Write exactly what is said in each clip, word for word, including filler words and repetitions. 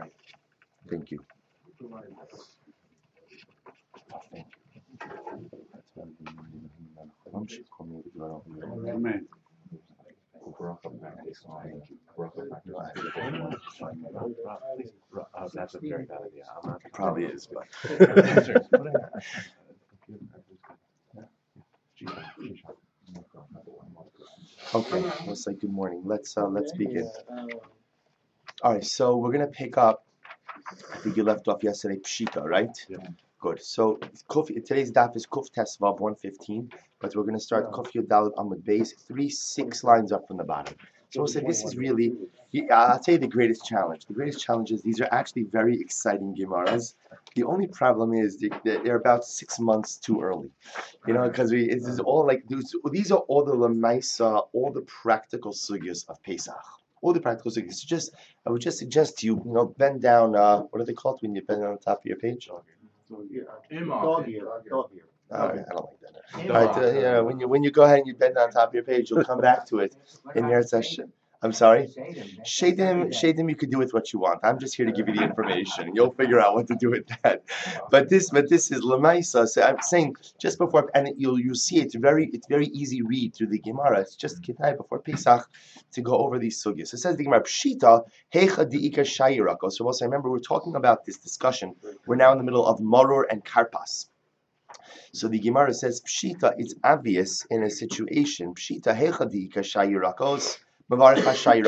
Thank you. Amen. Uh, that's a very bad idea. I'm not. Probably is, but okay. Let's say good morning. Let's uh, let's begin. All right. So we're gonna pick up. I think you left off yesterday. Pshita, right? Yeah. Good. So Kuf, today's daf is Kuf Tesvav one fifteen, but we're gonna start Kuf Yud Dalet Amud Beis, three six lines up from the bottom. So we'll say this is really, I'll tell you the greatest challenge. The greatest challenge is these are actually very exciting Gemaras. The only problem is they, they're about six months too early, you know, because we this is all like these, these are all the lemaisa, all the practical sugyas of Pesach, all the practical sugyas. So just I would just suggest to you, you know, bend down. Uh, what are they called when you bend on the top of your page? Dog ear. Dog ear. Dog ear. All right, I don't like that. All right, uh, yeah, when you when you go ahead and you bend on top of your page, you'll come back to it in your session. I'm sorry. Shadim, Shadim, you could do with what you want. I'm just here to give you the information. You'll figure out what to do with that. But this, but this is Lamaisa. So I'm saying just before, and you'll you see it's very it's very easy read through the Gemara. It's just Kitai before Pesach to go over these sugyas. It says the Gemara Pshita Hecha Diika Shayirako. So also remember we're talking about this discussion. We're now in the middle of Maror and Karpas. So the Gemara says Pshita. It's obvious in a situation Pshita Hecha Diika Shayirakos. So we'll say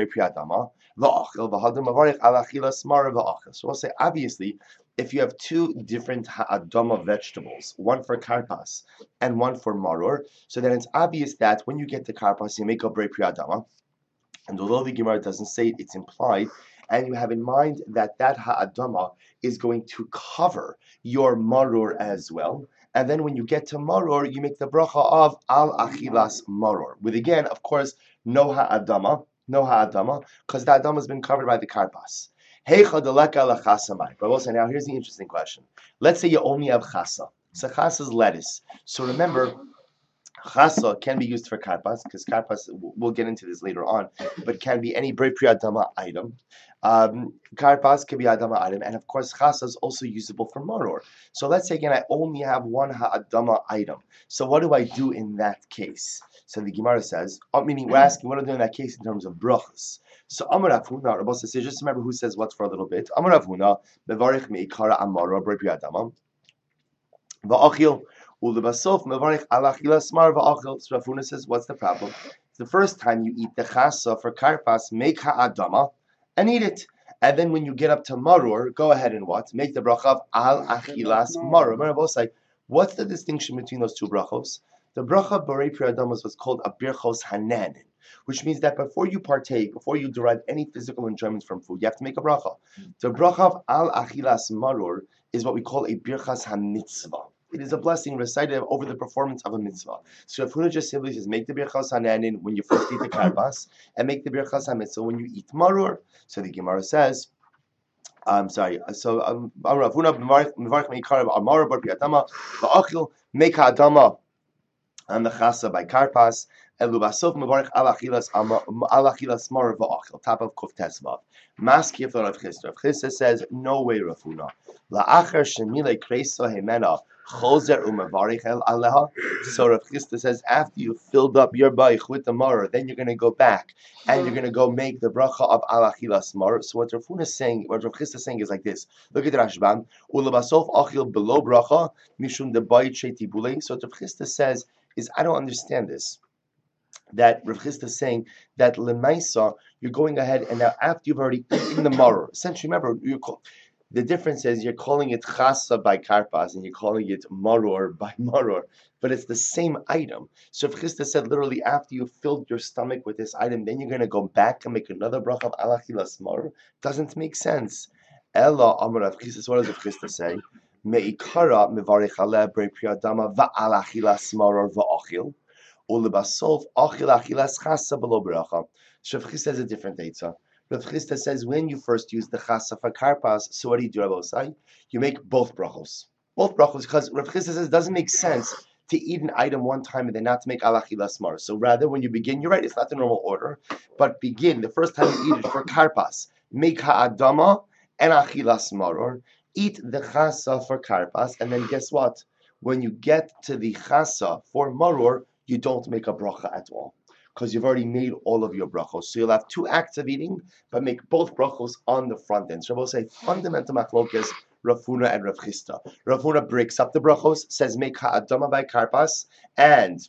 obviously, if you have two different ha'adama vegetables, one for karpas and one for maror, so then it's obvious that when you get the karpas, you make a brei priyadama. And although the Gemara doesn't say it, it's implied, and you have in mind that that ha'adama is going to cover your maror as well. And then when you get to maror, you make the bracha of al achilas maror. With again, of course, no ha'adama, no ha'adama, because the adama has been covered by the karpas. Heicha deleka lachasamai. But also now here's the interesting question. Let's say you only have chasa. So chasa is lettuce. So remember, chasa can be used for karpas, because karpas, we'll get into this later on, but can be any brei pri adama item. Um, karpas can be adama item, and of course chasa is also usable for maror. So let's say again, I only have one ha'adama item. So what do I do in that case? So the Gemara says, oh, meaning we're asking, what do I do in that case in terms of brachas? So Amar Rav Huna, Rabbi says, just remember who says what for a little bit. Amar Rav Huna, mevarich meikara amara brei pri adama, va'achil. Ulebasof mevarich alachila smar va'achil. So Rav Huna says, what's the problem? The first time you eat the chasa for karpas, make ha'adama and eat it. And then when you get up to maror, go ahead and what? Make the bracha of al achilas maror. Rabbi say, what's the distinction between those two brachos? The bracha borei pri adamas was called a birchos hananin, which means that before you partake, before you derive any physical enjoyment from food, you have to make a bracha. The bracha of al achilas maror is what we call a birchas hamitzvah. It is a blessing recited over the performance of a mitzvah. So Rav Huna just simply says, make the birchas hananin when you first eat the karpas, and make the birchas hamitzvah when you eat maror. So the Gemara says, I'm sorry. So Rav Huna mevarich meikar amar bar pri adama va'achil make ha'adama and the chasa by karpas. Elubasof mevarich alachilas alachilas mar va'achil. Top of kuf tesvav. Maskif Rav Chisda. Rav Chisda says no way, Rav Huna. La'achar shemile kreisa hemena chozer umevarich el aleha. So Rav Chisda says after you filled up your baich with the maror, then you're going to go back and you're going to go make the bracha of alachilas mar. So what Rav Huna is saying, what Rav Chisda is saying is like this. Look at the Rashban. Ulebasof achil below bracha mishum de bayit sheitibule. So what Rav Chisda says is I don't understand this. That Rav Chisda is saying that lemaisa you're going ahead and now after you've already eaten the maror. Essentially, remember you call, the difference is you're calling it chasa by karpas and you're calling it maror by maror, but it's the same item. So Rav Chisda said literally after you filled your stomach with this item, then you're going to go back and make another bracha of alachilas maror. Doesn't make sense. Ella amar Rav Chisda. What does Rav Chisda say? Meikara mevarich aleh brei pri adama va'alachilas maror va'achil. Ulebasov achil achilas chasa below bracha. So Rav Chisda says a different answer. Rav Chisda says when you first use the chasa for karpas, so what do you do, Rabbi Osai? You make both brachos, both brachos, because Rav Chisda says it doesn't make sense to eat an item one time and then not to make alachilas mar. So rather, when you begin, you're right, it's not the normal order, but begin the first time you eat it for karpas, make ha'adama and achilas maror. Eat the chasa for karpas, and then guess what? When you get to the chasa for maror, you don't make a bracha at all, because you've already made all of your brachos. So you'll have two acts of eating, but make both brachos on the front end. So we'll say fundamental machlokas, Rav Huna and Rav Chisda. Rav Huna breaks up the brachos, says make ha'adama by karpas, and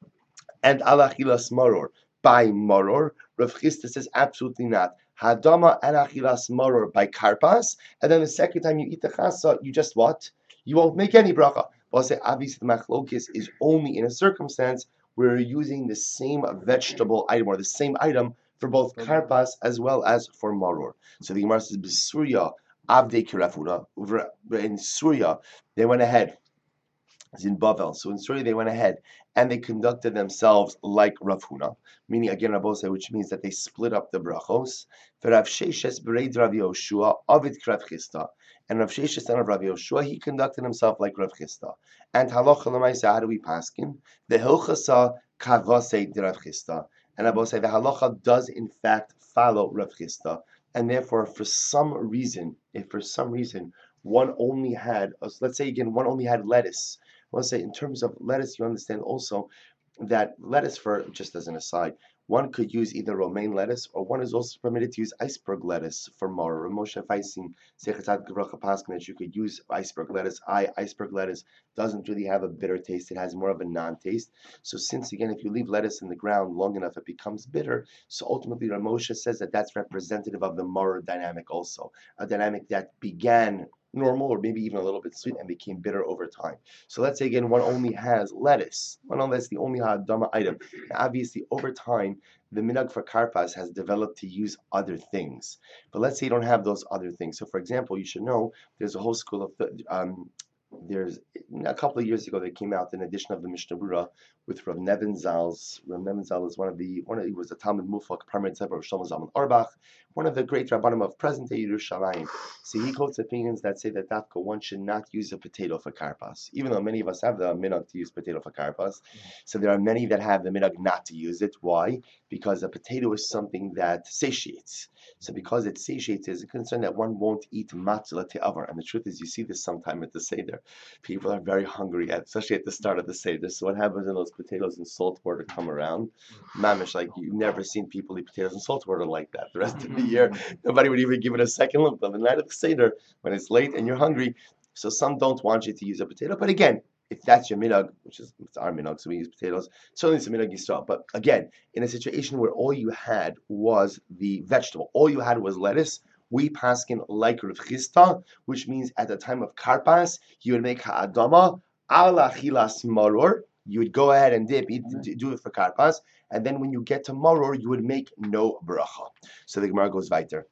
and alachilas maror by maror. Rav Chisda says absolutely not. Hadama and achilas maror by karpas, and then the second time you eat the chasa, you just what? You won't make any bracha. Well, I say obviously the machlokes is only in a circumstance where you're using the same vegetable item or the same item for both karpas as well as for maror. So the Gemara says b'Surya avdei kirafuna. In Surya, they went ahead. It's in Bavel. So in Surya they went ahead and they conducted themselves like Rav Huna, meaning again Rabose, which means that they split up the brachos. For Rav Sheshes bereid Rav Yoshua avid Rav Chisda, and Rav Sheshes son of Rav Yoshua, he conducted himself like Rav Chisda. And halacha l'maisa, how do we paskin? The hilchasa kavase de Rav Chisda, and Rabose, the halacha does in fact follow Rav Chisda, and therefore for some reason, if for some reason one only had, let's say again, one only had lettuce. I want to say in terms of lettuce, you understand also that lettuce, for just as an aside, one could use either romaine lettuce or one is also permitted to use iceberg lettuce for maror. Moshe Feisin Sechatat Gevracha Paskin that you could use iceberg lettuce. I iceberg lettuce doesn't really have a bitter taste; it has more of a non-taste. So since again, if you leave lettuce in the ground long enough, it becomes bitter. So ultimately, Ramosha says that that's representative of the maror dynamic, also a dynamic that began normal or maybe even a little bit sweet and became bitter over time. So let's say again one only has lettuce. One only that's the only hadama item. Now, obviously over time the minhag for karpas has developed to use other things. But let's say you don't have those other things. So for example, you should know there's a whole school of um, there's a couple of years ago they came out an edition of the Mishnah Berurah with Rav Nevin Zal's. Rav Nevin Zal is one of the one of he was a Talmud Mufak, Parmed Sefer of Shlomo Zalman Auerbach, one of the great Rabbanim of present-day Yerushalayim. So he quotes opinions that say that Dafka one should not use a potato for karpas, even though many of us have the minhag to use potato for karpas. So there are many that have the minhag not to use it. Why? Because a potato is something that satiates. So because it satiates, there's a concern that one won't eat matzah te'avar. And the truth is, you see this sometime at the Seder. People are very hungry, especially at the start of the Seder. So what happens when those potatoes and salt water come around? Mamish, like you've never seen people eat potatoes and salt water like that. The rest of the year, nobody would even give it a second look. But the night of the Seder, when it's late and you're hungry, so some don't want you to use a potato. But again, if that's your minhag, which is it's our minhag, so we use potatoes, certainly it's a minhag Yisrael. But again, in a situation where all you had was the vegetable, all you had was lettuce, we paskin like Rav Chisda, which means at the time of karpas, you would make ha'adama ala chilas maror. You would go ahead and dip, eat, do it for karpas, and then when you get to maror, you would make no bracha. So the Gemara goes weiter.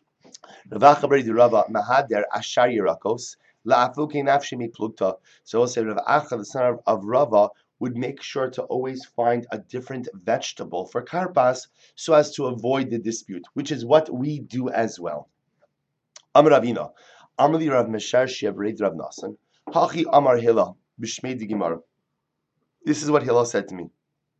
Rav Acha bar Rava mahader ashar yirakos. So we'll say Rav Acha, the son of, of Rava, would make sure to always find a different vegetable for karpas so as to avoid the dispute, which is what we do as well. Amar Ravina, Amar li Rav Meshar She'avrei Rav Nasan, Hachi Amar Hila, B'Shmei Digimar. This is what Hila said to me.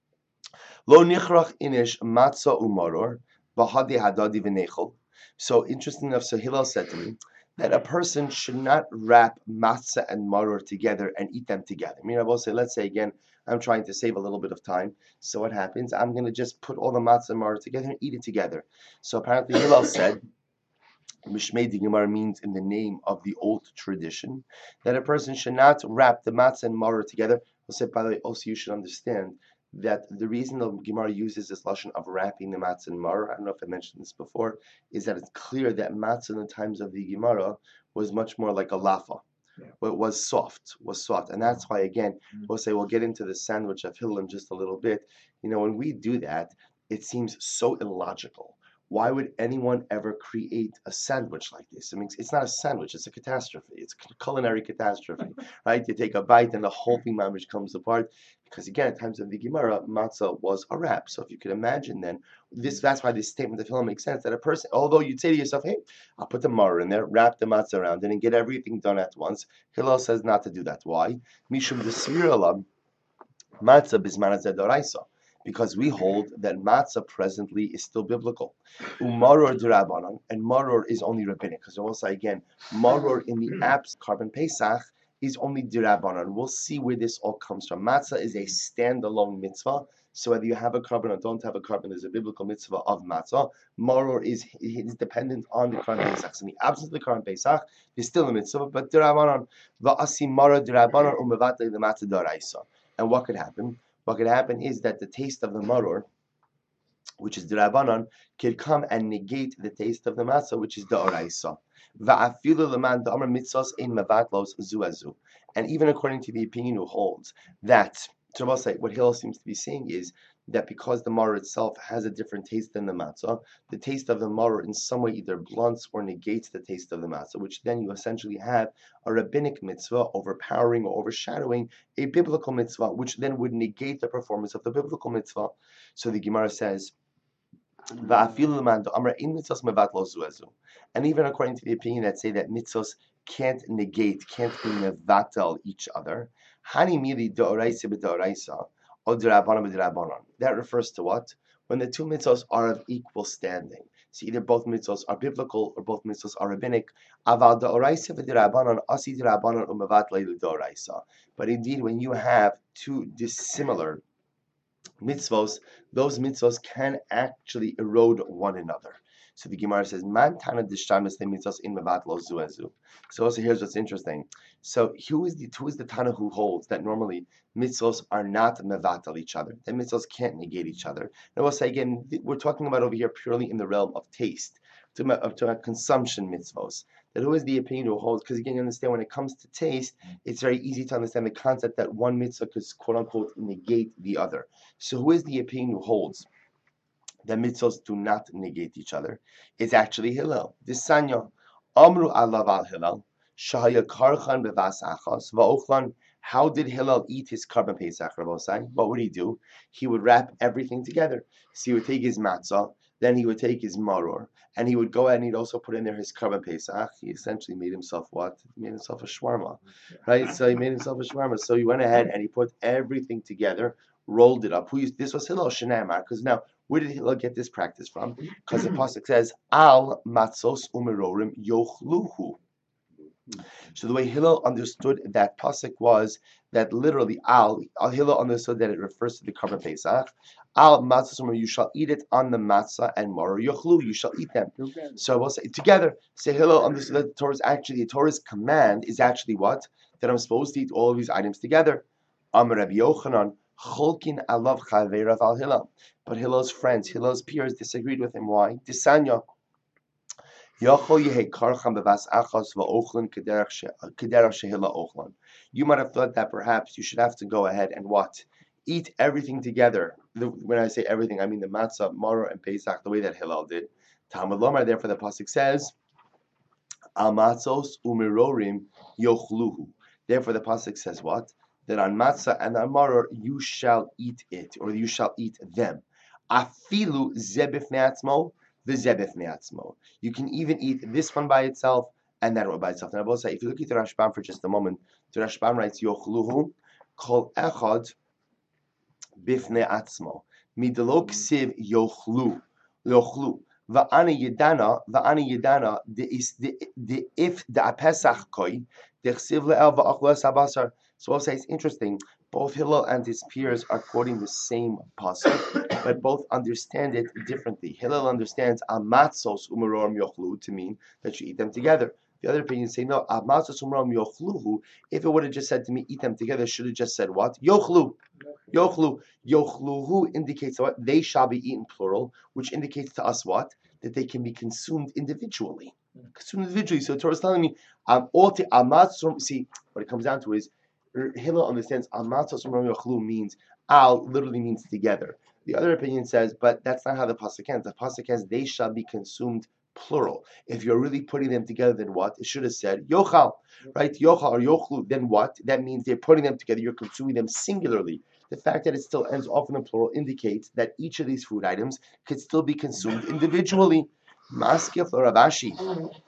Lo nichrach inish matzah umaror, b'hadi hadadi v'nechol. So interesting enough, so Hillel said to me that a person should not wrap matzah and maror together and eat them together. I mean, I will say, let's say again, I'm trying to save a little bit of time. So what happens? I'm going to just put all the matzah and maror together and eat it together. So apparently Hillel said, Mishmei Digimar means in the name of the old tradition, that a person should not wrap the matzah and maror together. I'll say, by the way, also you should understand that the reason the Gemara uses this lashon of wrapping the matzah and maror, I don't know if I mentioned this before, is that it's clear that matzah in the times of the Gemara was much more like a lafa. Yeah. It was soft, was soft. And that's why, again, mm-hmm. we'll say we'll get into the sandwich of Hillel in just a little bit. You know, when we do that, it seems so illogical. Why would anyone ever create a sandwich like this? I mean, it's not a sandwich, it's a catastrophe. It's a culinary catastrophe, right? You take a bite and the whole thing mamish comes apart. Because again, at times of the Gemara, matzah was a wrap. So if you could imagine then, this that's why this statement of Hillel makes sense, that a person, although you'd say to yourself, hey, I'll put the maror in there, wrap the matzah around it, and get everything done at once. Hillel says not to do that. Why? Mishum desvir alam matzah bisman doraisa. because we hold that matzah presently is still biblical. Umaror d'Rabbanan, and maror is only rabbinic. Because I will say again, maror in the apps carbon pesach is only d'Rabbanan. We'll see where this all comes from. Matzah is a standalone mitzvah. So whether you have a carbon or don't have a carbon, there's a biblical mitzvah of matzah. Maror is, is dependent on the carbon pesach. So in the absence of the carbon pesach, there's still a mitzvah, but d'Rabbanan. Va'asi maror d'Rabbanan u'mevatel the matzah d'Oraisa. And what could happen? What could happen is that the taste of the maror, which is d'Rabbanan, could come and negate the taste of the matzah, which is the oraisa. And even according to the opinion who holds that, so I'll say, what Hillel seems to be saying is that because the maror itself has a different taste than the matzah, the taste of the maror in some way either blunts or negates the taste of the matzah, which then you essentially have a rabbinic mitzvah overpowering or overshadowing a biblical mitzvah, which then would negate the performance of the biblical mitzvah. So the Gemara says, and even according to the opinion that say that mitzvahs can't negate, can't be mevatel each other, that refers to what? When the two mitzvahs are of equal standing. So either both mitzvahs are biblical or both mitzvahs are rabbinic. But indeed, when you have two dissimilar mitzvos, those mitzvos can actually erode one another. So the Gemara says, "Man tana d'shtamis mitzvos in mevatlo zu ezu." So also here's what's interesting. So who is the who is the Tana who holds that normally mitzvos are not mevatel each other? That mitzvos can't negate each other. And I will say again, we're talking about over here purely in the realm of taste, to about, to about consumption mitzvos. That who is the opinion who holds? Because again, you understand when it comes to taste, it's very easy to understand the concept that one mitzvah could quote unquote negate the other. So who is the opinion who holds that mitzvahs do not negate each other? It's actually Hillel. This Sanya, Amru alav al Hillel, Shahaya karchan bevas achas va'ochlan. How did Hillel eat his carbon pesach, Rabbosai? What would he do? He would wrap everything together. So he would take his matzah, then he would take his maror, and he would go ahead and he'd also put in there his carbon pesach. He essentially made himself what? He made himself a shawarma, right? So he made himself a shawarma. So he went ahead and he put everything together, rolled it up. Who used, this was Hillel Shenamar, because now, where did Hillel get this practice from? Because the pasuk says, Al matzos umerorim yochluhu. So the way Hillel understood that pasuk was that literally Al, Al Hillel understood that it refers to the carbon pesach. Al matzos umerorim, you shall eat it on the matzah, and maror yochlu, you shall eat them. Okay. So we'll say together. So Hillel understood that the Torah's actually the Torah's command is actually what? That I'm supposed to eat all of these items together. Amar Rabbi Yochanan. Cholkin alav chaverav al Hillel, but Hillel's friends, Hillel's peers disagreed with him. Why? Disanya. Yachol yehei karcham bevas achas va'ochlan kederach shehila ochlan. You might have thought that perhaps you should have to go ahead and what? Eat everything together. When I say everything, I mean the matzah, maror, and pesach, the way that Hillel did. Talmud Lomar, therefore the pasuk says, Al matzos umirorim yochluhu. Therefore the pasuk says what? That on matzah and on maror you shall eat it, or you shall eat them. Afilu zebif neatzmo, the zebif neatzmo. You can even eat this one by itself and that one by itself. And I will say, if you look at the Rashbam for just a moment, the Rashbam writes yochluhu kol echad bifne atzmo midlo ksiv yochlu yochlu va'ani yedana va'ani yedana the is the the if the apesach koi the ksiv le'el va'achlas habasar. So I'll say it's interesting. Both Hillel and his peers are quoting the same pasuk, but both understand it differently. Hillel understands amatzos umarom yochlu to mean that you eat them together. The other opinions say no, amatzos umarom yochluhu. If it would have just said to me, eat them together, should have just said what? Yochlu. Yochlu. Yochluhu indicates what? They shall be eaten plural, which indicates to us what? That they can be consumed individually. Consumed individually. So the Torah is telling me, um, all to amatzos. See, what it comes down to is, Hillel understands amatzos u'marom yochlu means al literally means together. The other opinion says, but that's not how the pasuk ends. The pasuk ends, they shall be consumed plural. If you're really putting them together, then what? It should have said yochal, right? Yochal or yochlu. Then what? That means they're putting them together. You're consuming them singularly. The fact that it still ends off in the plural indicates that each of these food items could still be consumed individually. Maskef or Ravashi.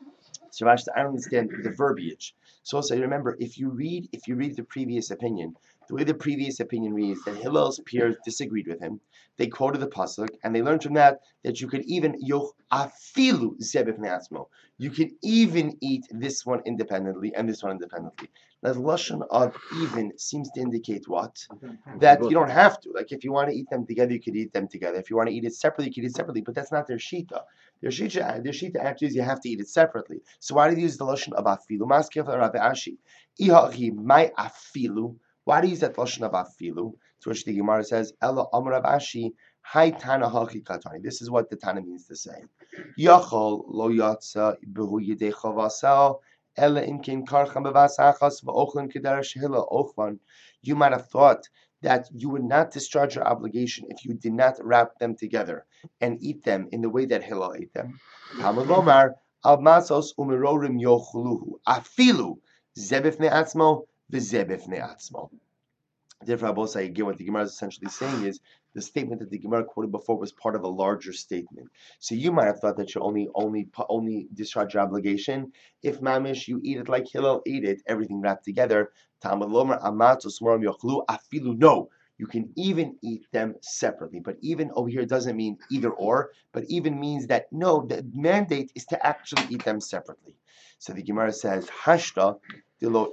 So Rashi, I don't understand the verbiage. So also remember, if you read if you read the previous opinion, the way the previous opinion reads that Hillel's peers disagreed with him, they quoted the pasuk, and they learned from that that you could even yoch afilu zebif neatzmo. You can even eat this one independently and this one independently. Now, the lashon of even seems to indicate what? That you don't have to. Like if you want to eat them together, you could eat them together. If you want to eat it separately, you could eat it separately. But that's not their shita. Their shita, their shita actually is you have to eat it separately. So why do you use the lashon of afilu? Maskef Rabbi Ashi. Ihachi my afilu. Why do you use that lashon of afilu? To which the Gemara says, Ella Amar Rav Ashi. Hi Tana Hachi Katani. This is what the Tana means to say. Yachol lo yatsa behu yidei chavasel ela imkin karcham bevasachas v'ochlin kedarash hila ochlan. You might have thought that you would not discharge your obligation if you did not wrap them together and eat them in the way that Hillel ate them. Talmud Lomar al masos umirorim yochluhu afilu zebif ne'atzmo v'zebif ne'atzmo. Therefore, I will say again, what the Gemara is essentially saying is the statement that the Gemara quoted before was part of a larger statement. So you might have thought that you only only only discharge your obligation if mamish you eat it like Hillel ate it, everything wrapped together. Talmud Lomer amatos moram yochlu afilu. No, you can even eat them separately. But even over here doesn't mean either or, but even means that no, the mandate is to actually eat them separately. So the Gemara says hashta. So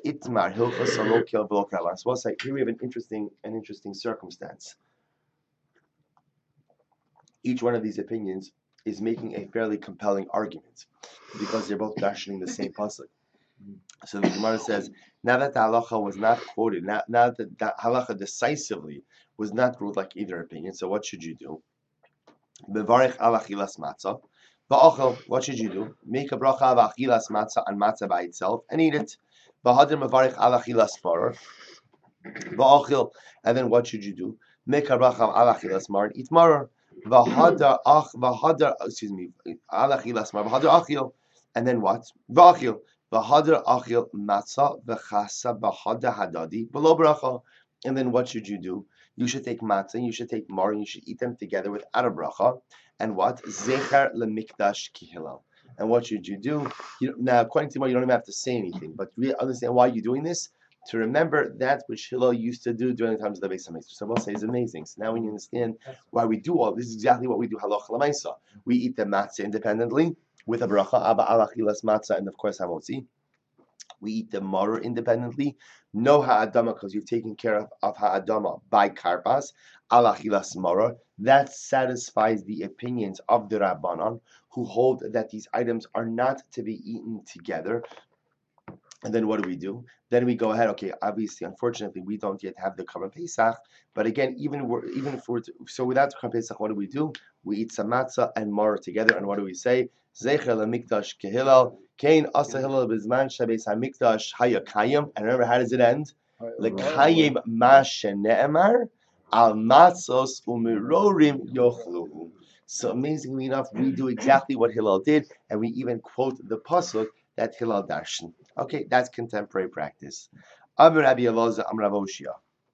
we'll say here we have an interesting, an interesting circumstance. Each one of these opinions is making a fairly compelling argument because they're both questioning the same pasuk. So the Gemara says, now that the halacha was not quoted, now, now that the halacha decisively was not ruled like either opinion, so what should you do? Bevarich al achilas matzah. Va'achel, what should you do? Make a bracha of achilas matzah on matzah by itself and eat it. And then what should you do? Make a bracha al achilas mar and eat marar. V'hadar ach v'hadar excuse me al achilas mar v'hadar achil. And then what? V'achil v'hadar achil matzah v'chasa v'hadar hadadi below bracha. And then what should you do? You should take matzah and you should take mar and you should eat them together without a bracha. And what? Zecher lemikdash kihilal. And what should you do? You, now, according to Mar, you don't even have to say anything, but really understand why you're doing this. To remember that which Hillel used to do during the times of the Beis Hamikdash. So we'll say is amazing. So now when you understand why we do all this, is exactly what we do. Halacha l'maisa. We eat the matzah independently with a bracha, abba alachilas matzah, and of course hamotzi. We eat the maror independently. No ha'adama, because you've taken care of, of ha'adama by karpas. Alachilas maror. That satisfies the opinions of the Rabbanan, who hold that these items are not to be eaten together. And then what do we do? Then we go ahead. Okay, obviously, unfortunately, we don't yet have the Korban Pesach. But again, even we're, even if we're to, so without Korban Pesach, what do we do? We eat some matzah and maror together. And what do we say? Zecher lemikdash kehilal kain asa hillel bizman shabeis hamikdash hayakayim. And remember, how does it end? Lekayim ma shene'emar al matzos umirorim yochluhu. So amazingly enough, we do exactly what Hillel did, and we even quote the pasuk that Hillel darshan. Okay, that's contemporary practice. Amar Rabbi Elazar, Amar Rav Oshia.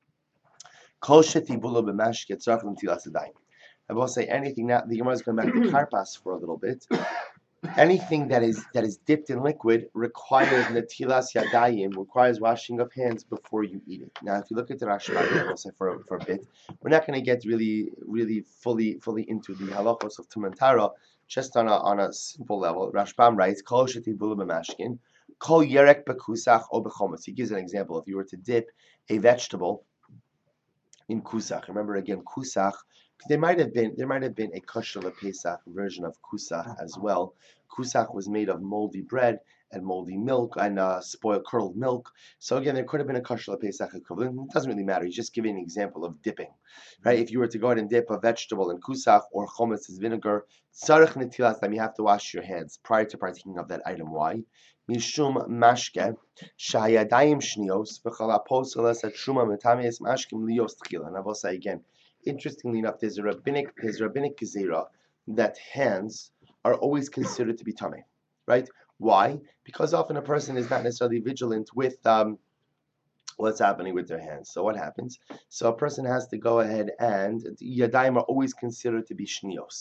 Kol shetibulu b'mashke tzarich l'ntilas yadayim. I will say anything now. The Gemara is going back to karpas for a little bit. Anything that is that is dipped in liquid requires netilas yadayim, requires washing of hands before you eat it. Now, if you look at the Rashba, I'll say for for a bit, we're not going to get really, really fully, fully into the halachos of Tuman Tara, just on a on a simple level. Rashbam writes, "Kol shetibulu b'mashkin, kol yerek bekusach o b'chometz." He gives an example. If you were to dip a vegetable in kusach, remember again kusach. There might have been there might have been a kosher Pesach version of kusach as well. Kusach was made of moldy bread and moldy milk and uh, spoiled curdled milk. So again, there could have been a kosher Pesach equivalent. It doesn't really matter. He's just giving an example of dipping, right? If you were to go ahead and dip a vegetable in kusach or chometz as vinegar, tzarich netilas, then you have to wash your hands prior to partaking of that item. Why? Mishum mashke shayadayim shnios v'chalapos elas truma metameis mashkim lios tchila. And I will say again. Interestingly enough, there's a rabbinic there's a rabbinic gezerah that hands are always considered to be tamei, right? Why? Because often a person is not necessarily vigilant with um, what's happening with their hands. So what happens? So a person has to go ahead and yadayim are always considered to be shnios.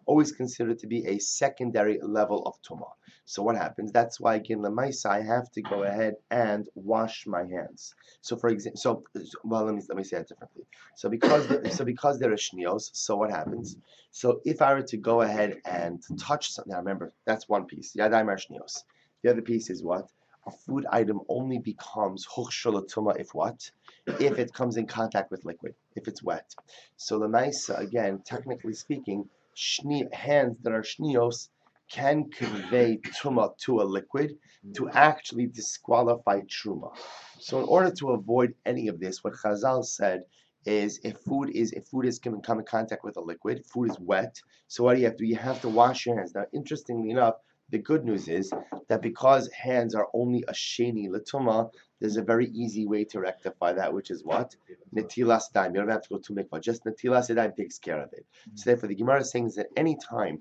always considered to be a secondary level of tumah. So what happens? That's why again, lemaisa, I have to go ahead and wash my hands. So for example, so well, let me let me say it differently. So because the, so because there are shnios, so what happens? So if I were to go ahead and touch something, now remember that's one piece. Yadayim are shnios. The other piece is what? A food item only becomes huchshul tumah if what? If it comes in contact with liquid, if it's wet. So lemaisa, again, technically speaking, shni, hands that are shnios can convey truma to a liquid to actually disqualify truma. So in order to avoid any of this, what Chazal said is if food is if food is come in contact with a liquid, food is wet. So what do you have to do? You have to wash your hands. Now, interestingly enough, the good news is that because hands are only a sheni l'tuma, there's a very easy way to rectify that, which is what? Netilas daim. You don't have to go to mikvah. Just netilas daim takes care of it. So therefore, the Gemara is saying is that any time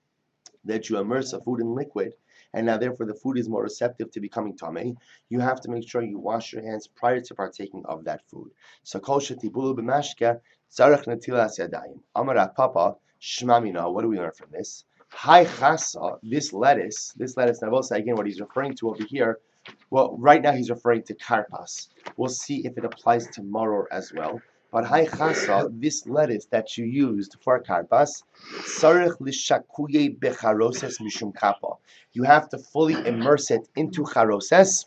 that you immerse a food in liquid, and now therefore the food is more receptive to becoming tamei, you have to make sure you wash your hands prior to partaking of that food. So kol shetibulu b'mashke tzarech netilas yadayim. Amar Papa shmamina. What do we learn from this? Hai chasa, this lettuce, this lettuce. Now, I will say again what he's referring to over here. Well, right now he's referring to karpas. We'll see if it applies to maror as well. But hai chasa, this lettuce that you used for karpas, sarich lishakuye becharoses mishum kappa. You have to fully immerse it into charoses,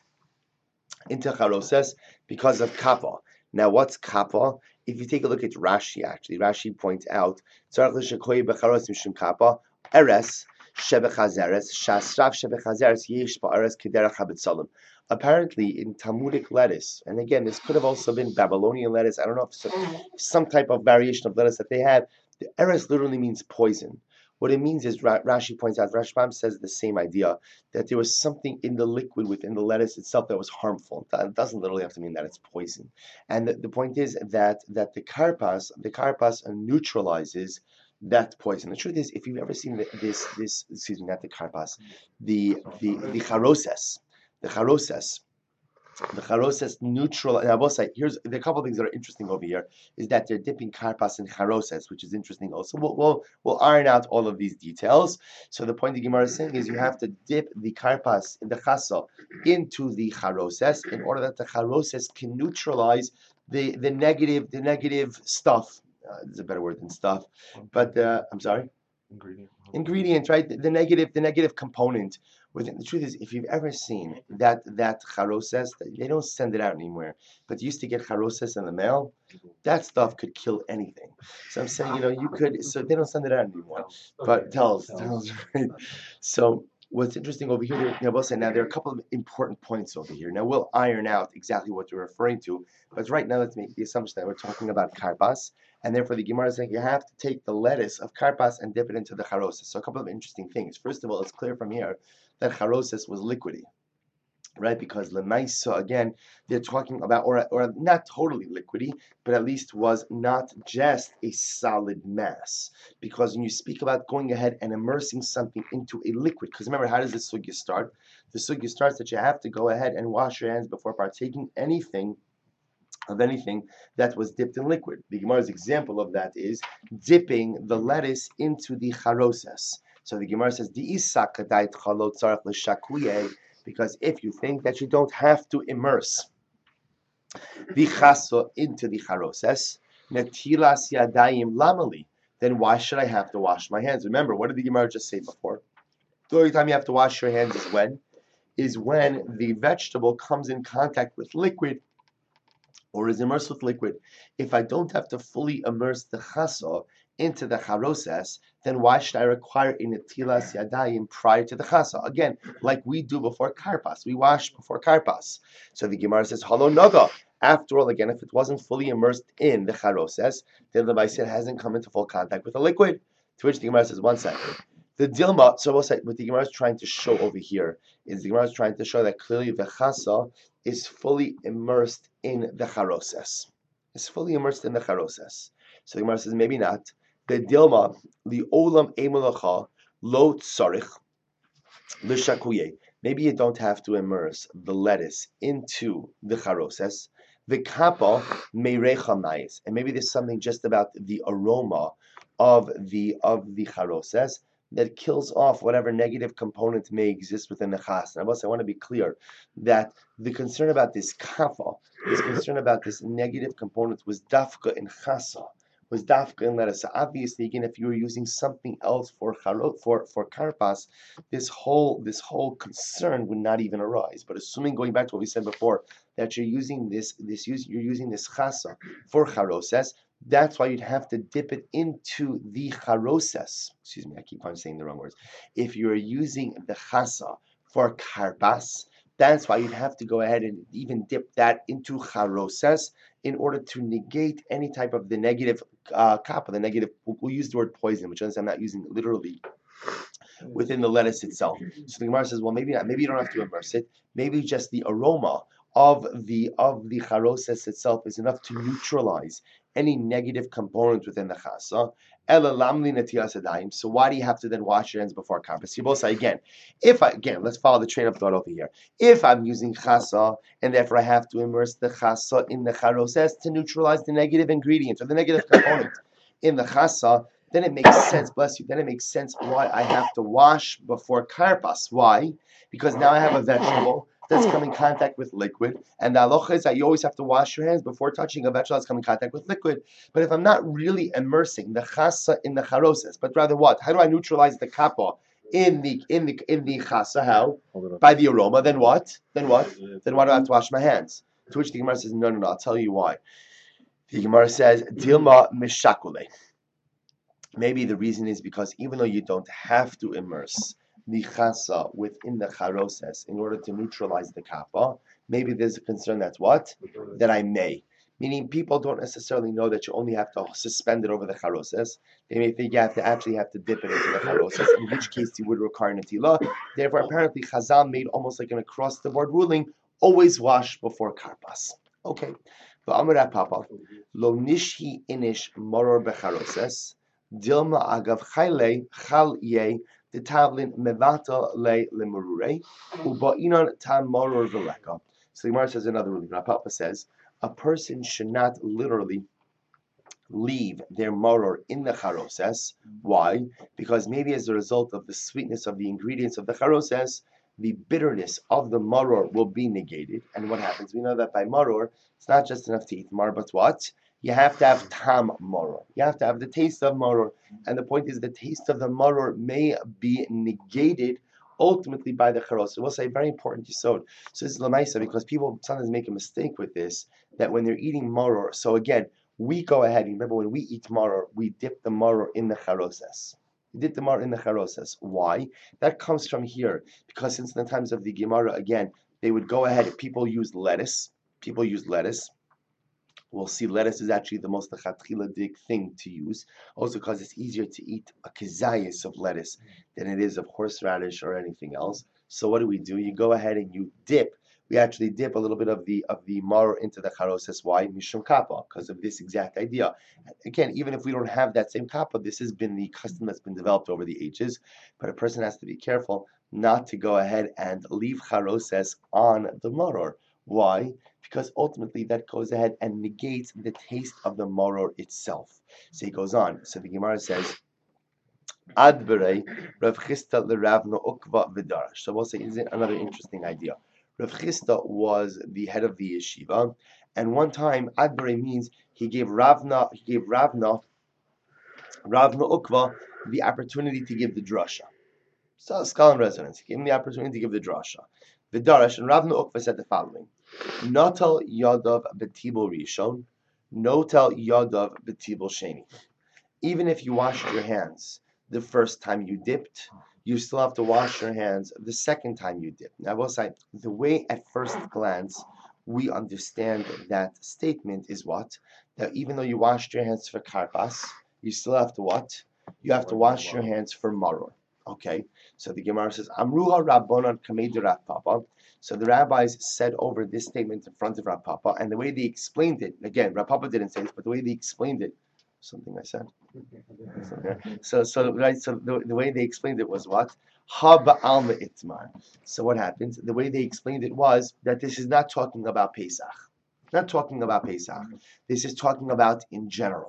into charoses because of kappa. Now, what's kappa? If you take a look at Rashi, actually, Rashi points out sarich lishakuye becharoses mishum kappa, eres shebechazeres shasraf shebechazeres yesh ba'eres kederach habitzalim. Apparently, in Talmudic lettuce, and again, this could have also been Babylonian lettuce. I don't know if some, some type of variation of lettuce that they had. The eres literally means poison. What it means is, Rashi points out, Rashbam says the same idea, that there was something in the liquid within the lettuce itself that was harmful. It doesn't literally have to mean that it's poison. And the, the point is that that the karpas, the karpas neutralizes that poison. The truth is, if you've ever seen the, this, this, excuse me, not the karpas, the the the charoses. The charoses, the charoses neutral. And I will say, here's the couple of things that are interesting over here is that they're dipping karpas in charoses, which is interesting. Also, we'll, we'll we'll iron out all of these details. So the point the Gemara is saying is you have to dip the karpas in the chasa into the charoses in order that the charoses can neutralize the the negative the negative stuff. Uh, there's a better word than stuff, but uh, I'm sorry. Ingredient. Ingredient, right? The, the negative, the negative component within. The truth is, if you've ever seen that that charoses, they don't send it out anymore. But you used to get charoses in the mail. That stuff could kill anything. So I'm saying, you know, you could. So they don't send it out anymore. But tells, tells, right? So what's interesting over here, you know, we'll say now there are a couple of important points over here. Now we'll iron out exactly what you're referring to. But right now, let's make the assumption that we're talking about karpas. And therefore, the Gemara is saying you have to take the lettuce of karpas and dip it into the charoses. So a couple of interesting things. First of all, it's clear from here that charoses was liquidy, right? Because lemaisa, again, they're talking about, or or not totally liquidy, but at least was not just a solid mass. Because when you speak about going ahead and immersing something into a liquid, because remember, how does the sugya start? The sugya starts that you have to go ahead and wash your hands before partaking anything of anything that was dipped in liquid. The Gemara's example of that is dipping the lettuce into the charoses. So the Gemara says, because if you think that you don't have to immerse the chaso into the charoses, netilas yadayim lamali, then why should I have to wash my hands? Remember, what did the Gemara just say before? The only time you have to wash your hands is when? Is when the vegetable comes in contact with liquid or is immersed with liquid. If I don't have to fully immerse the chaso into the charoses, then why should I require a netilas yadayim prior to the chaso? Again, like we do before karpas, we wash before karpas. So the Gemara says, halo naga. After all, again, if it wasn't fully immersed in the charoses, then the baisit hasn't come into full contact with the liquid. To which the Gemara says, one second. The dilma, so we'll say, what the Gemara is trying to show over here is the Gemara is trying to show that clearly the chasa is fully immersed in the charoses. It's fully immersed in the charoses. So the Gemara says, maybe not. The dilma, the olam emulacha, lo tzarich, l'shakuye. Maybe you don't have to immerse the lettuce into the charoses. The kappa meirecha mayis. And maybe there's something just about the aroma of the of the charoses that kills off whatever negative component may exist within the chas. And I also want to be clear that the concern about this kafa, this concern about this negative component was dafka in chasa, was dafka in lettuce. So obviously, again, if you were using something else for charot, for for karpas, this whole this whole concern would not even arise. But assuming, going back to what we said before, that you're using this this use you're using this chasa for charoses, that's why you'd have to dip it into the charoses. Excuse me, I keep on saying the wrong words. If you're using the chasa for karpas, that's why you'd have to go ahead and even dip that into charoses in order to negate any type of the negative uh, kappa, the negative. We'll, we'll use the word poison, which I'm not using literally within the lettuce itself. So the Gemara says, well, maybe not. Maybe you don't have to immerse it. Maybe just the aroma of the of the charoses itself is enough to neutralize any negative component within the chasa. So why do you have to then wash your hands before karpas? You both say again, if I again, let's follow the train of thought over here. If I'm using chasa and therefore I have to immerse the chasa in the charoses to neutralize the negative ingredient or the negative component in the chasa, then it makes sense, bless you, then it makes sense why I have to wash before karpas. Why? Because now I have a vegetable that's come in contact with liquid, and the halacha is that you always have to wash your hands before touching a vegetable that's come in contact with liquid. But if I'm not really immersing the chasa in the charoses, but rather what? How do I neutralize the kappa in the in the in the chasa? How? By the aroma. Then what? Then what? Then why do I have to wash my hands? To which the Gemara says, no, no, no. I'll tell you why. The Gemara says, Dilma mishakule. Maybe the reason is because even though you don't have to immerse the chasa within the charoses in order to neutralize the kappa, maybe there's a concern that's what? That I may. Meaning people don't necessarily know that you only have to suspend it over the charoses. They may think you have to actually have to dip it into the charoses, in which case you would require natila. Therefore, apparently Chazal made almost like an across-the-board ruling, always wash before karpas. Okay. V'amar Papa, lo nishi inish moror becharoses, Dilma agav chayle chal ye the tavlin mevata le lemurure uba'inon tam moror veleka. So the Gemara says another ruling. Papa says a person should not literally leave their moror in the charoses. Why? Because maybe as a result of the sweetness of the ingredients of the charoses, the bitterness of the maror will be negated. And what happens? We know that by maror, it's not just enough to eat mar, but what? You have to have tam maror. You have to have the taste of maror. And the point is the taste of the maror may be negated ultimately by the charos. So we'll say very important yisod. So this is lamaisa because people sometimes make a mistake with this, that when they're eating maror, so again, we go ahead, remember when we eat maror, we dip the maror in the charoses. We dip the maror in the charoses. Why? That comes from here, because since the times of the Gemara, again, they would go ahead, people use lettuce, people use lettuce. We'll see lettuce is actually the most lechatchiladik thing to use, also because it's easier to eat a kezayis of lettuce than it is of horseradish or anything else. So what do we do? You go ahead and you dip. We actually dip a little bit of the of the maror into the charoses. Why? Mishum kappa, because of this exact idea. Again, even if we don't have that same kappa, this has been the custom that's been developed over the ages. But a person has to be careful not to go ahead and leave charoses on the maror. Why? Because ultimately that goes ahead and negates the taste of the maror itself. So he goes on. So the Gemara says, Adberei Rav Chisda l'Ravna Ukva v'darash. So we'll say, is it another interesting idea? Rav Chisda was the head of the yeshiva, and one time Adberei means he gave Ravna, he gave Ravna, Ravna Ukva the opportunity to give the drasha. So skull and resonance. He gave him the opportunity to give the drasha. V'darash, and Ravna Ukva said the following: Notel Yadav Betibel Rishon, Notel Yadav Betibel Sheni. Even if you washed your hands the first time you dipped, you still have to wash your hands the second time you dip. Now, I will say, the way at first glance we understand that statement is what? That even though you washed your hands for karpas, you still have to what? You have to wash your hands for maror. Okay, so the Gemara says, Amruha Rabbanon Kamei Rav Papa. So the rabbis said over this statement in front of Rav Papa, and the way they explained it, again, Rav Papa didn't say this, but the way they explained it, something I said. So, so right. So the, the way they explained it was what? Haba alma itmar. So what happens? The way they explained it was that this is not talking about Pesach. Not talking about Pesach. This is talking about in general.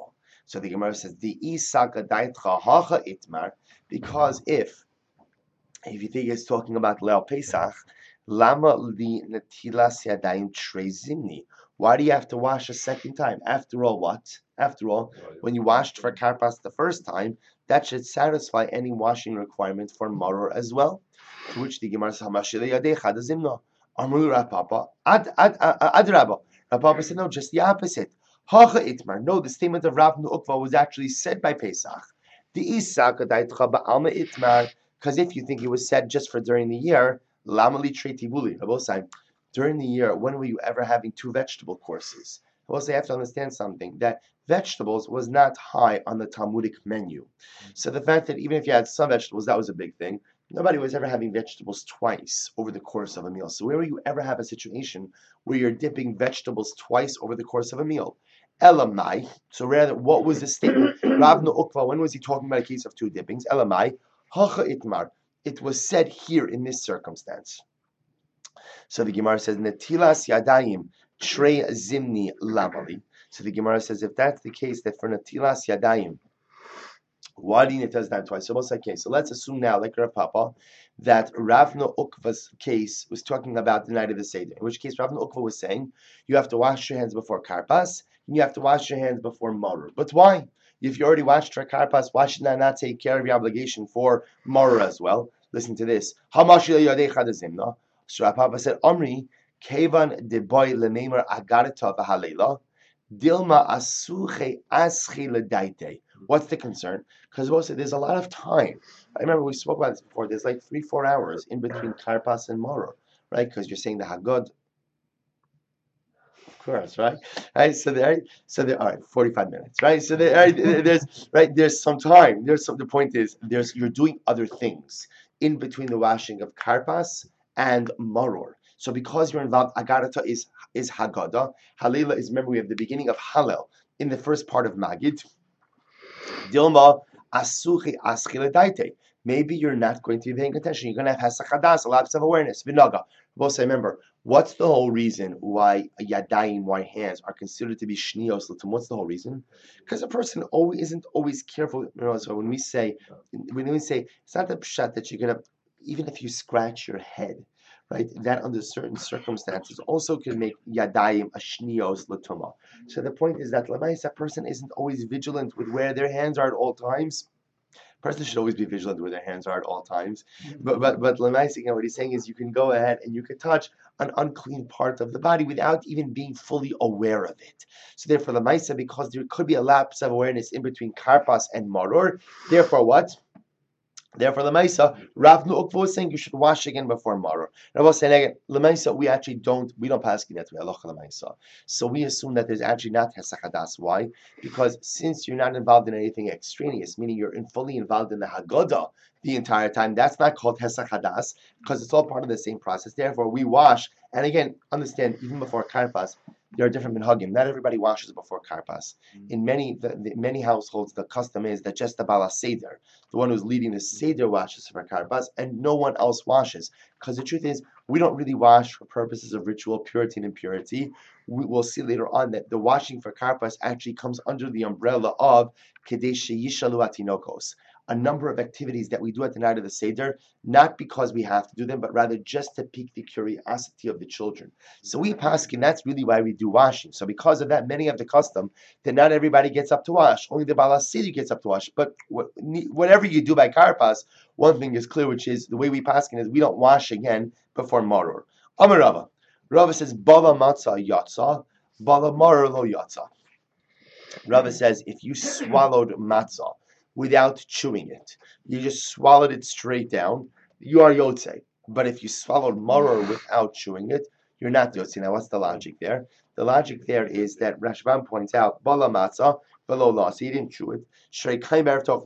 So the Gemara says, the isaka daitcha hacha itmar, because if, if you think it's talking about Leil Pesach, lama li netilas yadayim trei zimni. Why do you have to wash a second time? After all, what? After all, when you washed for karpas the first time, that should satisfy any washing requirement for maror as well. To which the Gemara says, Hamashile yadecha da zimna. Amru Rapapa, ad ad ad Rabba. Rapapa said, no, just the opposite. Hacha itmar. No, the statement of Rav Ukva was actually said by Pesach. The isaka daitcha ba'alma itmar. Because if you think it was said just for during the year, lamali treitibuli, during the year, when were you ever having two vegetable courses? Also, you have to understand something, that vegetables was not high on the Talmudic menu. So the fact that even if you had some vegetables, that was a big thing. Nobody was ever having vegetables twice over the course of a meal. So where will you ever have a situation where you're dipping vegetables twice over the course of a meal? Elamai. So rather, what was the statement? Ravna Ukva, when was he talking about a case of two dippings? Elamai. Hacha itmar. It was said here in this circumstance. So the Gemara says, Netilas yadayim trei zimni lamali. So the Gemara says, if that's the case, that for Netilas yadayim, why do you need to time twice? So what's that case? So let's assume now, like Rav Papa, that Ravna Ukva's case was talking about the night of the Seder. In which case, Ravna Ukva was saying, you have to wash your hands before karpas, and you have to wash your hands before maror. But why? If you already washed for karpas, why should I not take care of your obligation for maror as well? Listen to this. So Rav Papa said, Omri, kevan deboy lemeimer agarita v'halela, dilma asuche aschi ledaite. What's the concern? Because also there's a lot of time. I remember we spoke about this before. There's like three, four hours in between karpas and maror, right? Because you're saying the hagod. Of course, right? Right. So there, so there. All right, forty-five minutes, right? So there, right, there's right. There's some time. There's some. The point is, there's you're doing other things in between the washing of karpas and maror. So because you're involved, agarata is is haggadah. Halela is, remember, we have the beginning of Hallel in the first part of Magid. Dilma asuchi aschile. Maybe you're not going to be paying attention. You're going to have hasachadas, a lapse of awareness. Vinaga. Both say, remember, what's the whole reason why yadayim, why hands, are considered to be shnios l'tum? What's the whole reason? Because a person always isn't always careful. You know, so when we say, when we say, it's not the pshat that you're going to, even if you scratch your head, right, that under certain circumstances also can make yadayim a shnios l'tuma. So the point is that lamais, a person isn't always vigilant with where their hands are at all times. A person should always be vigilant where their hands are at all times. But but but lamais, again, what he's saying is you can go ahead and you can touch an unclean part of the body without even being fully aware of it. So therefore, lamais, because there could be a lapse of awareness in between karpas and maror, therefore what? Therefore, Lemaisa, Rav Ukva was saying you should wash again before maror. And I was saying again, Lemaisa, we actually don't, we don't pass that way, Aloha Lemaisa. So we assume that there's actually not Hesachadas. Why? Because since you're not involved in anything extraneous, meaning you're in fully involved in the Haggadah the entire time, that's not called Hesachadas, because it's all part of the same process. Therefore, we wash, and again, understand, even before Karpas, there are different minhagim. Not everybody washes before karpas. In many the, the, many households, the custom is that just the bala seder, the one who's leading the seder, washes for karpas, and no one else washes. Because the truth is, we don't really wash for purposes of ritual purity and impurity. We will see later on that the washing for karpas actually comes under the umbrella of kedesh yishalu atinokos, a number of activities that we do at the night of the Seder, not because we have to do them, but rather just to pique the curiosity of the children. So we paskin, that's really why we do washing. So because of that, many have the custom that not everybody gets up to wash. Only the Baal Seder gets up to wash. But whatever you do by Karpas, one thing is clear, which is the way we paskin is we don't wash again before Maror. Amar Rava. Rava says, Bala matzah yatsa, Bala Maror lo yatsa. Rava says, if you swallowed matzah without chewing it, you just swallowed it straight down, you are yotze. But if you swallowed maror without chewing it, you're not yotze. Now, what's the logic there? The logic there is that Rashbam points out, bala matzah, below law, so he didn't chew it. Essentially,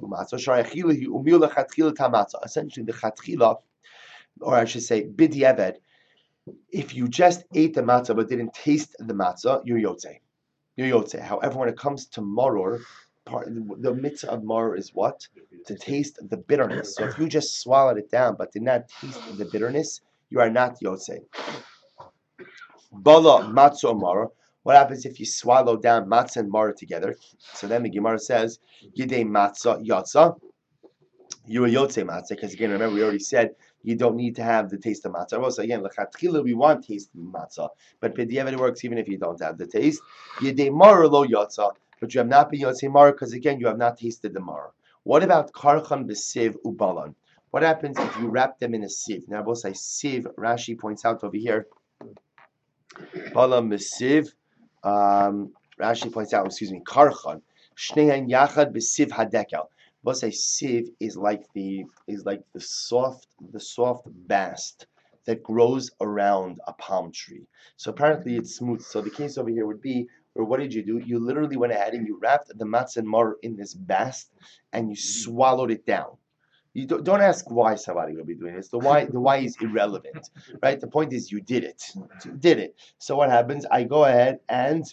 the chatchila, or I should say, bidiyeved, if you just ate the matzah but didn't taste the matzah, you're yotze. You're yotze. However, when it comes to maror, part the mitzvah of maror is what? To taste the bitterness. So if you just swallowed it down but did not taste the bitterness, you are not yotze. Bala matzah maror. What happens if you swallow down matzah and maror together? So then the Gemara says, Yidei matzah yatsa. You're a yotze matzah, because again, remember, we already said you don't need to have the taste of matzah. Also, again, lechatchila, we want taste of matzah, but b'diavad it works even if you don't have the taste. Yidei maror lo yatsa, but you have not been yotze maror, because again, you have not tasted the maror. What about karchan b'siv ubalan? What happens if you wrap them in a sieve? Now, both say sieve. Rashi points out over here, balam b'siv. Um, Rashi points out, excuse me, karchan shnehan yachad b'siv hadekel. Both say sieve is like the is like the soft the soft bast that grows around a palm tree. So apparently it's smooth. So the case over here would be, or what did you do? You literally went ahead and you wrapped the matzah and maror in this bast and you swallowed it down. You don't, don't ask why somebody will be doing this. The why the why is irrelevant, right? The point is you did it. You did it. So what happens? I go ahead and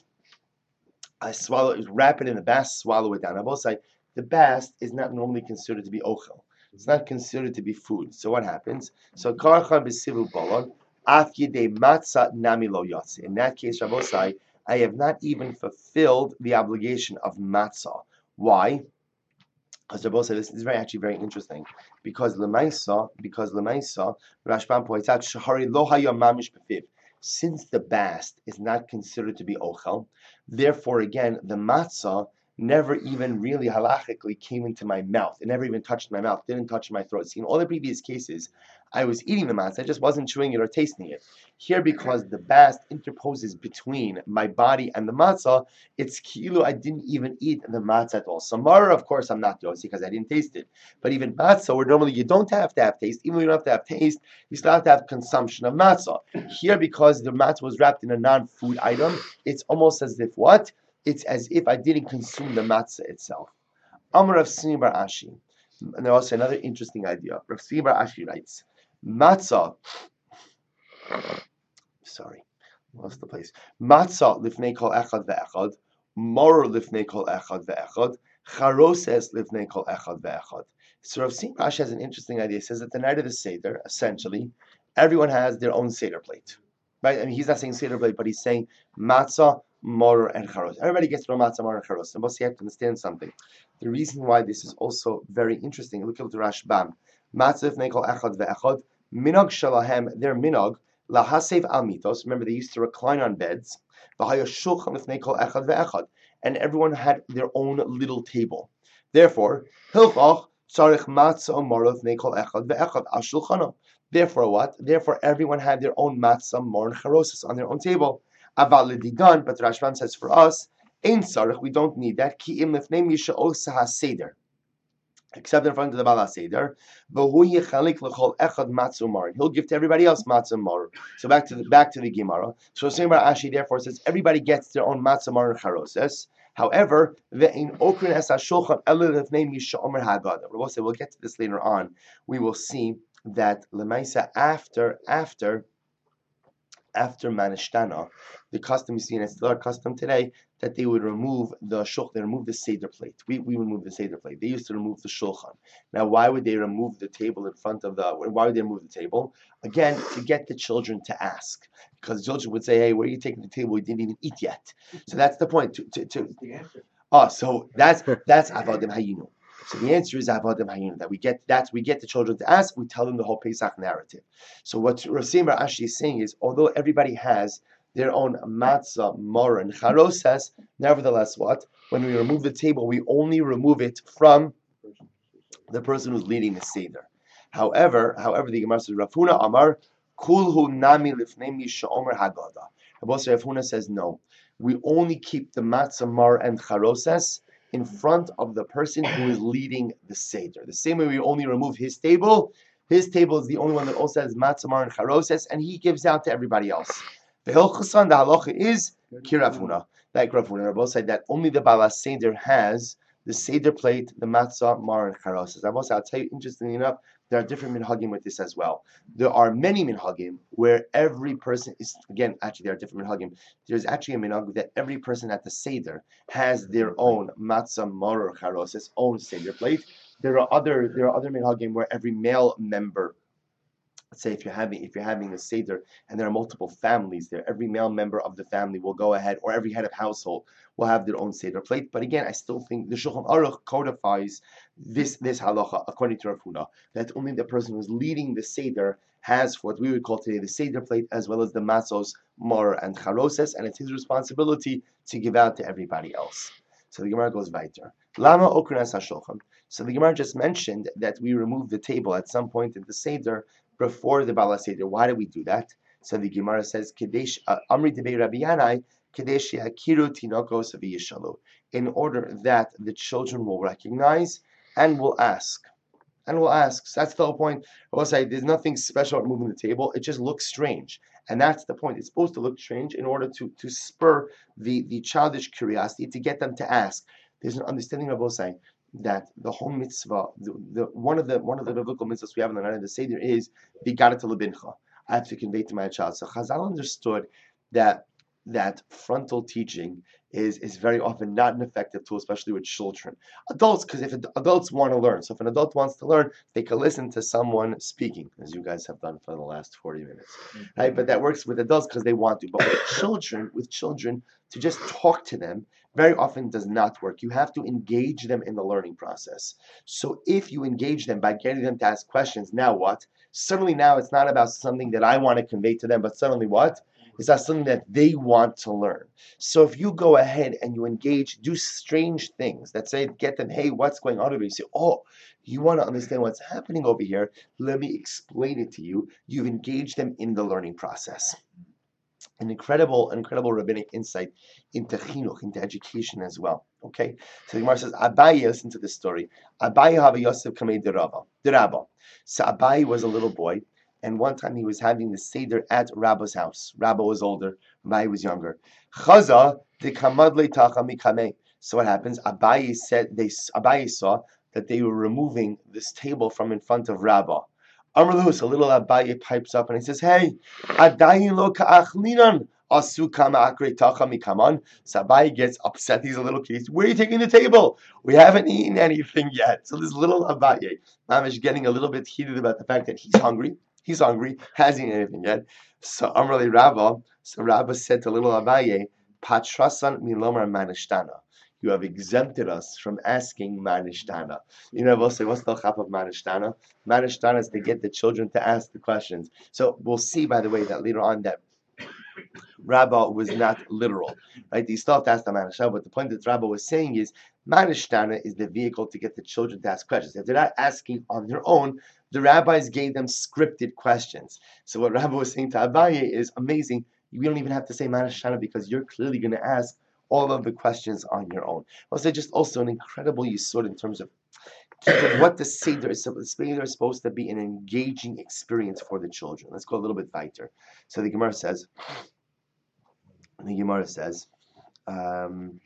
I swallow it, wrap it in the bast, swallow it down. I both say the bast is not normally considered to be ochel. It's not considered to be food. So what happens? So karchan b'sivu bolon af yidei matzah nami lo yotze. In that case, Rabbosai, I have not even fulfilled the obligation of matzah. Why? Because Rabbosai, this is very actually very interesting. Because lemaisa, because lemaisa, Rashbam points out shahari lo hayom mamish b'fiv. Since the bast is not considered to be ochel, therefore again the matzah never even really halachically came into my mouth. It never even touched my mouth, didn't touch my throat. See, in all the previous cases, I was eating the matzah, I just wasn't chewing it or tasting it. Here, because the bast interposes between my body and the matzah, it's kilo, I didn't even eat the matzah at all. Samara, of course, I'm not yotzi because I didn't taste it. But even matzah, where normally you don't have to have taste, even though you don't have to have taste, you still have to have consumption of matzah. Here, because the matzah was wrapped in a non-food item, it's almost as if what? It's as if I didn't consume the matzah itself. Amar Rav Simi bar Ashi. And there's also another interesting idea. Rav Simi bar Ashi writes, matzah, sorry, lost the place. Matzah lifnei kol echad ve'echad, maror lifnei kol echad ve'echad, charoses lifnei kol echad ve'echad. So Rav Simi bar Ashi has an interesting idea. He says that the night of the Seder, essentially, everyone has their own Seder plate. Right? I mean, he's not saying Seder plate, but he's saying matzah, maror, and charos. Everybody gets their matzah, maror, and charos. And but you have to understand something. The reason why this is also very interesting, look at the Rashbam. Matzah lifnei kol echad ve'echad, minog shalahem, their minog, lahasev al mitos. Remember, they used to recline on beds. V'haya shulchan lifnei kol echad ve'echad. And everyone had their own little table. Therefore, hilchach tzarich matzah maror lifnei kol echad ve'echad al shulchano. Therefore, what? Therefore, everyone had their own matzah, maror, and charosis on their own table. Aval l'didan, but Rashbam says for us, ein sarich, we don't need that. Ki im lifnei misha osa haseder, except in front of the Baal HaSeder. V'hu yichalik l'chol echad matzah maror. He'll give to everybody else matzah maror. So back to the back to the Gemara. So Shem bar Ashi therefore says everybody gets their own matzah maror and charoses. However, ve'ein okrin es hashulchan ela lifnei misha omer haggadah. We'll say we'll get to this later on. We will see that lemaisa after after after manishtana, the custom you see, and it's still our custom today, that they would remove the shulchan, they remove the seder plate. We we remove the seder plate. They used to remove the shulchan. Now, why would they remove the table in front of the? Why would they remove the table? Again, to get the children to ask, because the children would say, "Hey, where are you taking the table? We didn't even eat yet." So that's the point. To to, to oh, so that's that's avodim hayinu. So the answer is avodim hayinu, that we get that we get the children to ask. We tell them the whole Pesach narrative. So what Rav Simi bar Ashi is saying is, although everybody has their own matzah, maror, and charoses, nevertheless, what? When we remove the table, we only remove it from the person who's leading the seder. However, however, the Gemara says, Rav Huna Amar, kulhu nami lifnei misha omer haggadah. Rav Huna says, no, we only keep the matzah, maror, and charoses in front of the person who is leading the seder. The same way we only remove his table, his table is the only one that also has matzah, maror, and charoses, and he gives out to everybody else. The Hilchasan, the halacha is Rav Huna. Like Rav Huna, Rav said that only the Baal HaSeder has the Seder plate, the matzah, maror, and charoses. I'll tell you, interestingly enough, there are different minhagim with this as well. There are many minhagim where every person is, again, actually there are different minhagim. There's actually a minhag that every person at the Seder has their own matzah, maror, charoses, own Seder plate. There are other there are other minhagim where every male member let's say if you're having if you're having a seder and there are multiple families there, every male member of the family will go ahead, or every head of household will have their own seder plate. But again, I still think the Shulchan Aruch codifies this this halacha according to Rav Huna, that only the person who's leading the seder has what we would call today the seder plate, as well as the matzos, mar, and charoses, and it's his responsibility to give out to everybody else. So the Gemara goes weiter. Lama okras hashulchan. So the Gemara just mentioned that we removed the table at some point in the seder before the Bala Seder. Why do we do that? So the Gemara says, Kadesh Amri Debei Rabbi Yanai, Kadesh Yakiru Tinokos V'Yishalu, in order that the children will recognize and will ask. And will ask. So that's the whole point. I will say there's nothing special about moving the table. It just looks strange. And that's the point. It's supposed to look strange in order to, to spur the, the childish curiosity, to get them to ask. There's an understanding of Osai that the whole mitzvah, the, the one of the one of the biblical mitzvahs we have on the night of the Seder is Bigarat lebincha. I have to convey to my child. So Chazal understood that that frontal teaching is is very often not an effective tool, especially with children. Adults, because if ad- adults want to learn, so if an adult wants to learn, they can listen to someone speaking, as you guys have done for the last forty minutes, mm-hmm. right? But that works with adults because they want to. But with children, with children, to just talk to them very often does not work. You have to engage them in the learning process. So if you engage them by getting them to ask questions, now what? Suddenly now it's not about something that I want to convey to them, but suddenly what? Is that something that they want to learn? So if you go ahead and you engage, do strange things that say, get them, hey, what's going on over here? You say, oh, you want to understand what's happening over here? Let me explain it to you. You've engaged them in the learning process. An incredible, incredible rabbinic insight into chinuch, into education as well. Okay, so the Gemara says, Abaye, listen to this story. Abaye Hava Yosef Kamei Derabba. Derabba. So Abaye was a little boy, and one time he was having the seder at Rabba's house. Rabba was older, Abaye was younger. Chaza de kamadle tacha mikame. So what happens? Abaye said they Abaye saw that they were removing this table from in front of Rabba. Amrlus, a little Abaye pipes up and he says, "Hey, adayin lo ka'achlinan asu kama akre tacha mikaman." So Abaye gets upset. He's a little kid. Where are you taking the table? We haven't eaten anything yet. So this little Abaye, Mamish, getting a little bit heated about the fact that he's hungry. He's hungry, hasn't eaten anything yet. So Amrli Rabba, so Rabba said to little Abaye, "Patrasan milomar manishtana." You have exempted us from asking manishtana. You know, we'll say, what's the chap of manishtana? Manishtana is to get the children to ask the questions. So we'll see, by the way, that later on that Rabba was not literal, right? You still have to ask the manishtana, but the point that Rabba was saying is, manishtana is the vehicle to get the children to ask questions. If they're not asking on their own, the rabbis gave them scripted questions. So what Rabba was saying to Abaye is amazing. We don't even have to say manishtana because you're clearly going to ask all of the questions on your own. I'll say just also an incredible yisod in terms of what the Seder is. The Seder is supposed to be an engaging experience for the children. Let's go a little bit weiter. So the Gemara says, the Gemara says, um,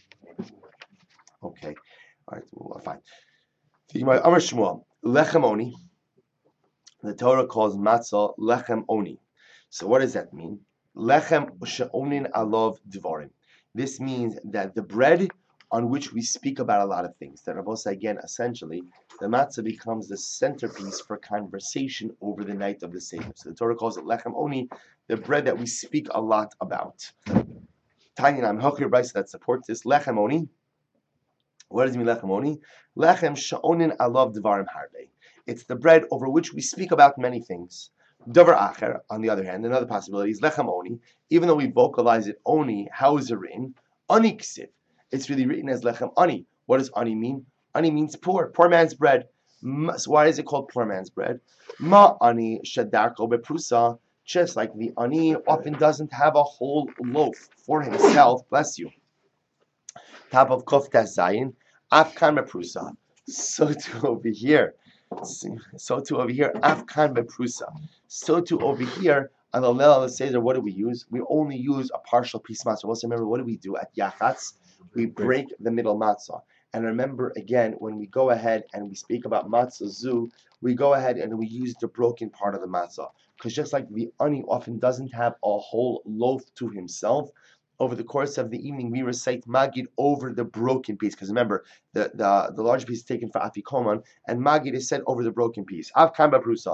okay, all right, well, fine. The Gemara, Amar Shmuel, lechem oni. The Torah calls matzah lechem oni. So what does that mean? Lechem she'onin alov dvarim. This means that the bread on which we speak about a lot of things, that Rabbi said again, essentially, the matzah becomes the centerpiece for conversation over the night of the Seder. So the Torah calls it lechem oni, the bread that we speak a lot about. Tanya, I'm Hochir Bryce that supports this. Lechem oni. What does it mean, lechem oni? Lechem she'onin alav dvarim harbe. It's the bread over which we speak about many things. Davar acher, on the other hand, another possibility is lechem oni. Even though we vocalize it oni, how is it written? Ani ksiv. It's really written as lechem ani. What does ani mean? Ani means poor, poor man's bread. So why is it called poor man's bread? Ma ani shadarko beprusa. Just like the ani often doesn't have a whole loaf for himself. Bless you. Top of koftas zayin, afkan beprusa. So too over here. So too over here, afkan beprusa. So too over here, on the level of the Seder, what do we use? We only use a partial piece matzah. Also remember, what do we do at Yachatz? We break the middle matzah. And remember, again, when we go ahead and we speak about matzah zu, we go ahead and we use the broken part of the matzah. Because just like the ani often doesn't have a whole loaf to himself, over the course of the evening, we recite Magid over the broken piece. Because remember, the, the, the large piece is taken for Afikoman, and Magid is said over the broken piece. Avkan baprusa.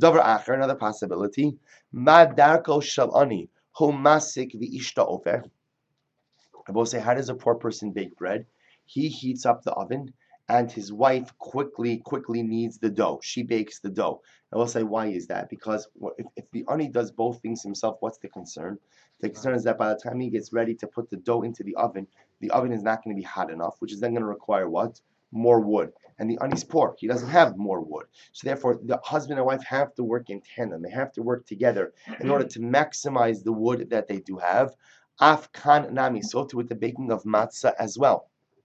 Davar acher, another possibility. Ma darko shel ani hu masik v'ishta ofer. I will say, how does a poor person bake bread? He heats up the oven, and his wife quickly, quickly kneads the dough. She bakes the dough. I will say, why is that? Because if, if the ani does both things himself, what's the concern? The concern is that by the time he gets ready to put the dough into the oven, the oven is not going to be hot enough, which is then going to require what? More wood. And the ani's poor. He doesn't have more wood. So therefore, the husband and wife have to work in tandem. They have to work together in order to maximize the wood that they do have. Afkan nami, so too with the baking of matzah as well.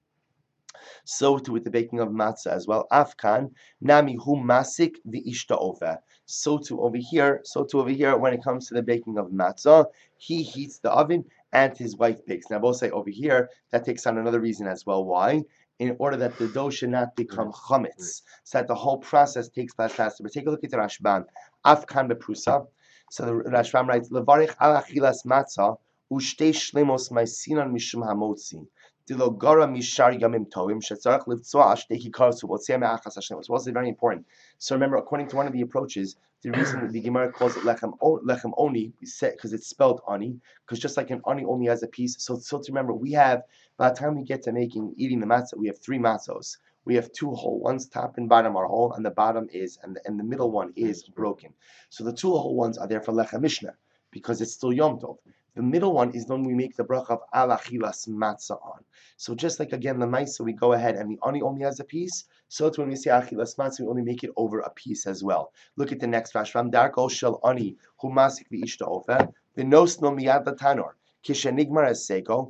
So too with the baking of matzah as well. Afkan nami hu masik v'ishta ofer. So too over here, so too over here, when it comes to the baking of matzah, he heats the oven and his wife bakes. Now, both say over here, that takes on another reason as well. Why? In order that the dough should not become chametz, so that the whole process takes place faster. But take a look at the Rashbam. Afkan beprusa. So the Rashbam writes, Levarich al achilas matzah u'shtei shlemos ma'isinan mishum hamotzi. Dilo gara mishar yamim tovim shetzarach livtzoa shtei hikasu v'otzei me'achas Hashem. It's also very important. So remember, according to one of the approaches, the reason the Gemara calls it lechem lechem oni is because it's spelled ani, because just like an ani only has a piece. So so to remember, we have by the time we get to making eating the matzah, we have three matzos. We have two whole ones, top and bottom are whole, and the bottom is and the, and the middle one is broken. So the two whole ones are there for lechem mishnah because it's still yom tov. The middle one is when we make the bracha of al achilas matzah on. So just like again the ma'isa, we go ahead and the ani only has a piece. So it's when we say achilas matzah, we only make it over a piece as well. Look at the next Rashbam. Darko shel ani hu masik v'ishta ofer v'nosno miyad latanor kishenigmar esego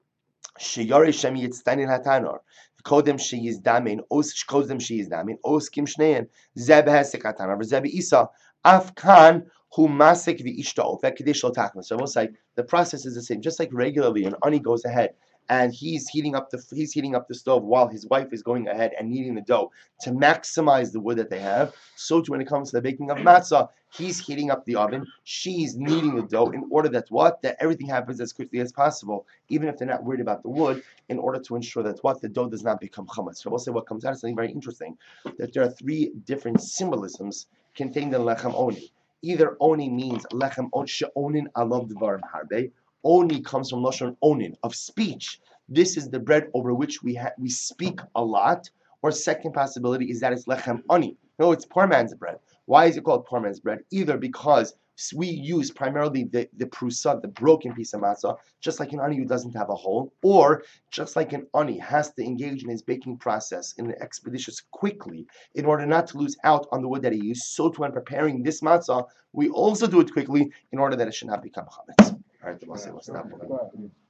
sheyari shem yitztanin hatanor kodem sheyizdamin os kodem sheyizdamin os kim shnein zeb hesek hatanor v'zeb isa afkan who masik v'ishta ofer kadesh lo tachmas. So I will say the process is the same. Just like regularly, an ani goes ahead and he's heating up the he's heating up the stove while his wife is going ahead and kneading the dough to maximize the wood that they have. So too when it comes to the baking of matzah, he's heating up the oven, she's kneading the dough in order that what that everything happens as quickly as possible, even if they're not worried about the wood, in order to ensure that what the dough does not become chametz. So we'll say what comes out is something very interesting, that there are three different symbolisms contained in lechem oni. Either oni means lechem on she'onin alav dvarim harbe. Oni comes from lashon onin, of speech. This is the bread over which we ha- we speak a lot. Or second possibility is that it's lechem oni. No, it's poor man's bread. Why is it called poor man's bread? Either because we use primarily the, the prusa, the broken piece of matzah, just like an ani who doesn't have a hole, or just like an ani has to engage in his baking process in an expeditious quickly in order not to lose out on the wood that he used. So too when preparing this matzah, we also do it quickly in order that it should not become chametz. All right, the Masay will stop.